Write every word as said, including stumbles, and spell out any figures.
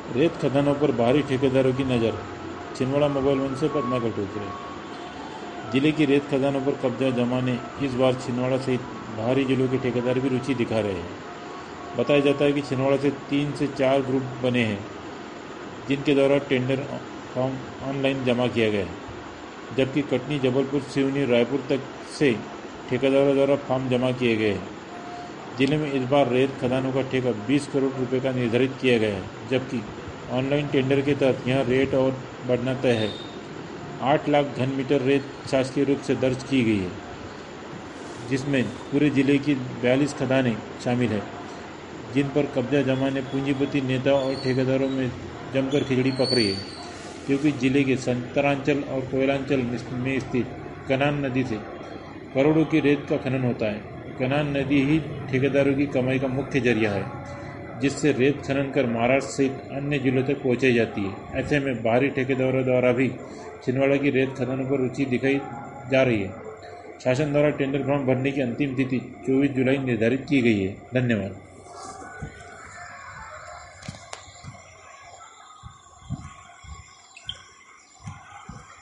रेत खदानों पर बाहरी ठेकेदारों की नज़र। छिंदवाड़ा मोबाइल वन से पदमा कटोचरे। जिले की रेत खदानों पर कब्जा जमाने इस बार छिंदवाड़ा सहित बाहरी जिलों के ठेकेदार भी रुचि दिखा रहे हैं। बताया जाता है कि छिंदवाड़ा से तीन से चार ग्रुप बने हैं जिनके द्वारा टेंडर फॉर्म ऑनलाइन जमा किया गया है, जबकि कटनी, जबलपुर, सिवनी, रायपुर तक से ठेकेदारों द्वारा फॉर्म जमा किए गए हैं। जिले में इस बार रेत खदानों का ठेका बीस करोड़ रुपए का निर्धारित किया गया है, जबकि ऑनलाइन टेंडर के तहत यह रेट और बढ़ना तय है। आठ लाख घन मीटर रेत शासकीय रूप से दर्ज की गई है, जिसमें पूरे जिले की बयालीस खदानें शामिल हैं, जिन पर कब्जा जमाने पूंजीपति नेताओं और ठेकेदारों में जमकर खिचड़ी पक रही है, क्योंकि जिले के संतरांचल और कोयलांचल में स्थित कनान नदी से करोड़ों की रेत का खनन होता है। कनान नदी ही ठेकेदारों की कमाई का मुख्य जरिया है, जिससे रेत खनन कर महाराष्ट्र सहित अन्य जिलों तक पहुंचाई जाती है। ऐसे में बाहरी ठेकेदारों द्वारा भी छिंदवाड़ा की रेत खननों पर रुचि दिखाई जा रही है। शासन द्वारा टेंडर फॉर्म भरने की अंतिम तिथि चौबीस जुलाई निर्धारित की गई है। धन्यवाद।